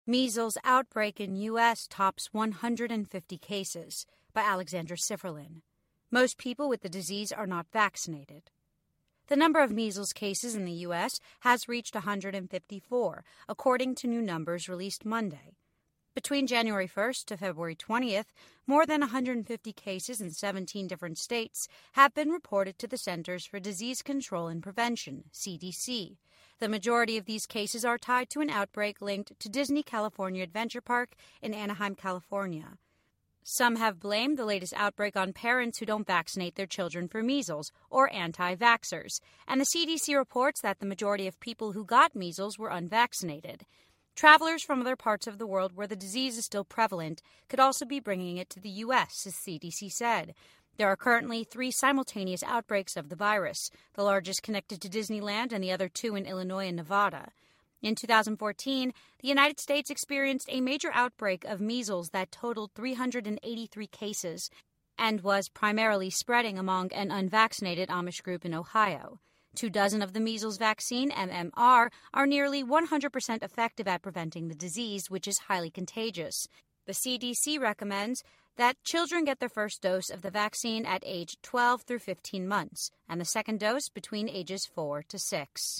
Measles outbreak in U.S. tops 150 cases, by Alexandra Sifferlin. Most people with the disease are not vaccinated. The number of measles cases in the U.S. has reached 154, according to new numbers released Monday. Between January 1st to February 20th, more than 150 cases in 17 different states have been reported to the Centers for Disease Control and Prevention, CDC. The majority of these cases are tied to an outbreak linked to Disney California Adventure Park in Anaheim, California. Some have blamed the latest outbreak on parents who don't vaccinate their children for measles or anti-vaxxers, and the CDC reports that the majority of people who got measles were unvaccinated. Travelers from other parts of the world where the disease is still prevalent could also be bringing it to the U.S., as CDC said. There are currently 3 simultaneous outbreaks of the virus, the largest connected to Disneyland and the other 2 in Illinois and Nevada. In 2014, the United States experienced a major outbreak of measles that totaled 383 cases and was primarily spreading among an unvaccinated Amish group in Ohio. 24 of the measles vaccine, MMR, are nearly 100% effective at preventing the disease, which is highly contagious. The CDC recommends that children get their first dose of the vaccine at age 12 through 15 months, and the second dose between ages 4 to 6.